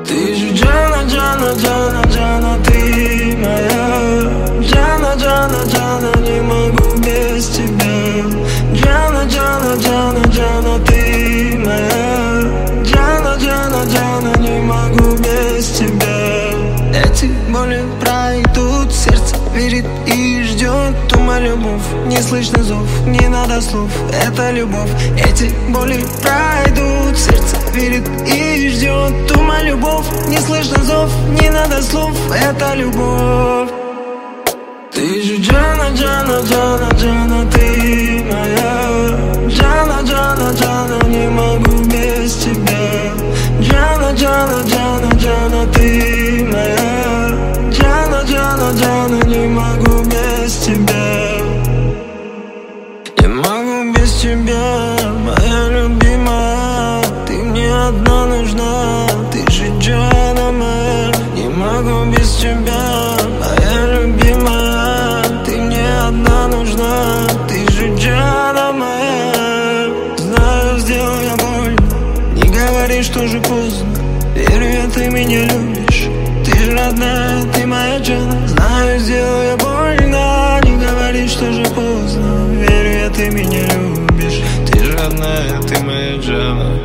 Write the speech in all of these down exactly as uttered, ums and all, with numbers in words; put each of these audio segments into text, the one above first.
Ты же Джана, Джана, Джана, Джана, ты моя. Джана, Джана, Джана, не могу без тебя. Джана, Джана, Джана, Джана, ты моя. Джана, Джана, Джана, не могу без тебя. Эти боли пройдут, сердце верит и ждет ту мою любовь. Не слышно зов, не надо слов, это любовь. Эти боли пройдут, сердце верит и ждет ту мою любовь. Не слышно зов, не надо слов, это любовь. Ты же Джана, Джана, Джана, Джана, ты моя. Джана, Джана, Джана, не могу без тебя. Джана, Джана, Джана, Джана, ты моя. Джана, Джана, Джана, не могу без тебя. Не могу без тебя, моя любимая. Ты мне одна нужна, ты же Джана моя. Не могу без тебя, моя любимая. Ты мне одна нужна, ты же Джана моя. Знаю, сделал я больно, не говори, что же поздно. Верю я, ты меня любишь, ты же родная, ты моя Джана. Знаю, сделал я больно, не говори, что же поздно. Верю я, ты меня любишь, ты же родная, ты моя Джана.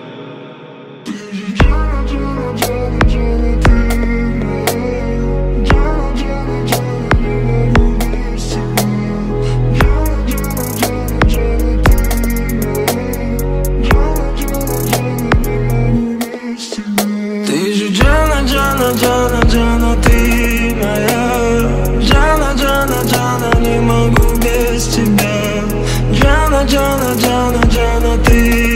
Ты же Джана, Джана, Джана, Джана, ты моя. Джана, Джана, Джана, не могу без тебя. Джана, Джана, Джана, Джана, ты